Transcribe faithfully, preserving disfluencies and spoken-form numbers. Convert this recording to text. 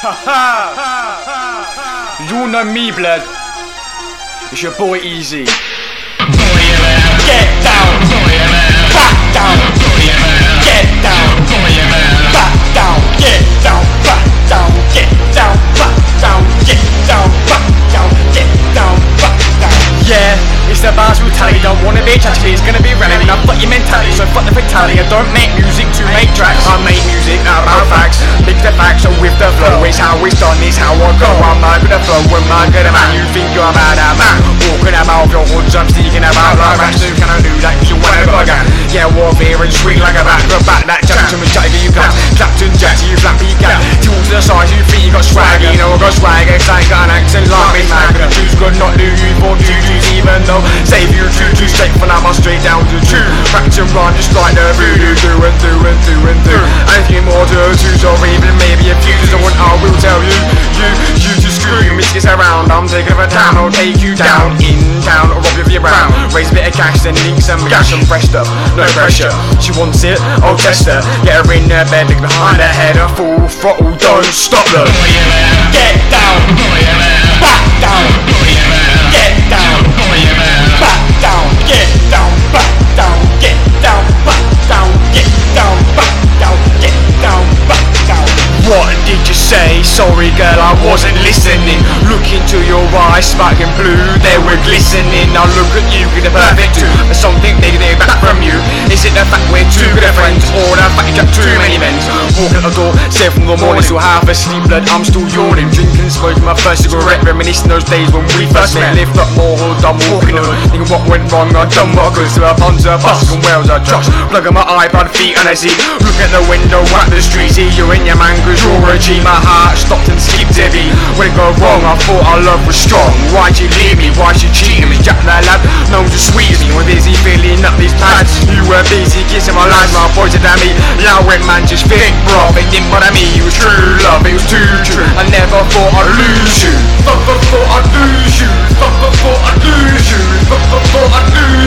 You know me, blood. It's your boy Easy. Get down, back down, get down, back down, get down, back down, get down, back down, get down, back down, get down, back down. Yeah, it's the bars brutality. Don't wanna be chatty, it's gonna be relevant. I fuck your mentality, so fuck the fatality. I don't make music to make tracks. I make music about facts. Big the facts, so with the flow. It's how it's done, it's how I go. I'm mad with the flow, when I'm good man. You think you're bad at man. Walking about your hoods, I'm sneaking about like rats. So can I do that? Cause you wanna go again. Yeah, warfare and swing like a bat. Go back that jump to me, chatty, you got Captain Jack, you flappy cat. Two to the side, you think you got swag. You know I got swag, cause I ain't got an accent like me, man. Gonna choose good, not do you for juju's, even though save you juju straight from now on straight down to two. Practice and rhyme just like the voodoo, do and do and do and do. Anything more to choose or even maybe a few. So what I will tell you, you, you just screw you, mistakes around. I'm taking over town, I'll take you down in town, or rob you of your brown. Raise a bit of cash, then link some cash and pressed up, no pressure. She wants it, I'll test her. Get her in her bed, look behind her head, a full throttle, don't stop them. Get down, back down, get down, back down, get down, back down, get down, back down, get down, back down, get down, back down. What did you say? Sorry girl, I wasn't listening. Look into your eyes, sparkling blue, they were glistening. Now look at you, get a perfect two. There's something negative back from you. Is it the fact we're too good of friends, or the fact you got too many men? Walking at the door, seven from the morning, still half asleep, blood, I'm still yawning. Drinking, smoking my first cigarette, reminiscing those days when we first met. Lift up more hood, I'm walking the hood. Thinking what went wrong, I done what I could. So I punch a bus, and where was I Josh? Plug on my iPod feet and I see. Look at the window, at the street, see you and your man, cause you're a G. My heart stopped and skipped a beat. When it got wrong, I thought our love was strong. Why'd you leave me? Why'd you cheat me? Jack that lad, no one to squeeze me. We're busy filling up these pads. You were busy kissing my lines, my pointed at me. Now when man just think, bro, it didn't bother me. It was true love, it was too true. I never thought I'd lose you. Never thought I'd lose you. Never thought I'd lose you. Never thought I'd lose you.